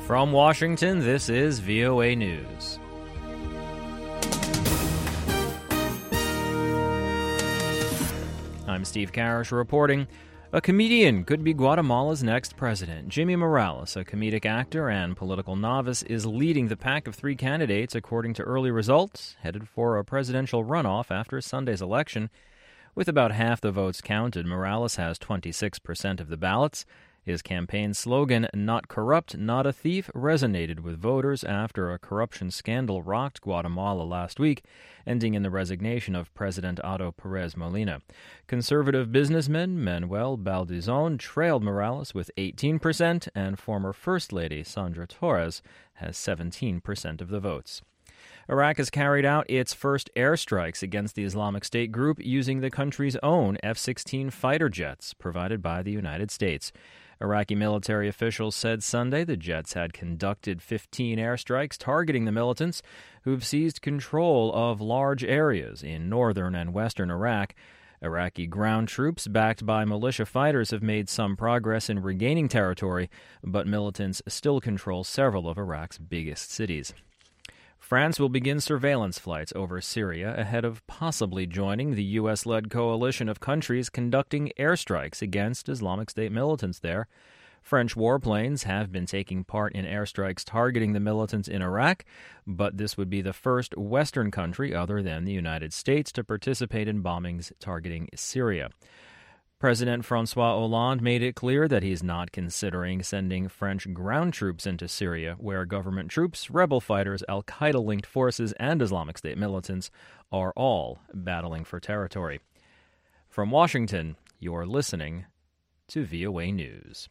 From Washington, this is VOA News. I'm Steve Karish reporting. A comedian could be Guatemala's next president. Jimmy Morales, a comedic actor and political novice, is leading the pack of three candidates according to early results, headed for a presidential runoff after Sunday's election. With about half the votes counted, Morales has 26% of the ballots. His campaign slogan, "Not corrupt, not a thief," resonated with voters after a corruption scandal rocked Guatemala last week, ending in the resignation of President Otto Perez Molina. Conservative businessman Manuel Baldizon trailed Morales with 18%, and former First Lady Sandra Torres has 17% of the votes. Iraq has carried out its first airstrikes against the Islamic State group using the country's own F-16 fighter jets provided by the United States. Iraqi military officials said Sunday the jets had conducted 15 airstrikes targeting the militants who've seized control of large areas in northern and western Iraq. Iraqi ground troops, backed by militia fighters, have made some progress in regaining territory, but militants still control several of Iraq's biggest cities. France will begin surveillance flights over Syria ahead of possibly joining the U.S.-led coalition of countries conducting airstrikes against Islamic State militants there. French warplanes have been taking part in airstrikes targeting the militants in Iraq, but this would be the first Western country other than the United States to participate in bombings targeting Syria. President François Hollande made it clear that he's not considering sending French ground troops into Syria, where government troops, rebel fighters, al-Qaeda-linked forces, and Islamic State militants are all battling for territory. From Washington, you're listening to VOA News.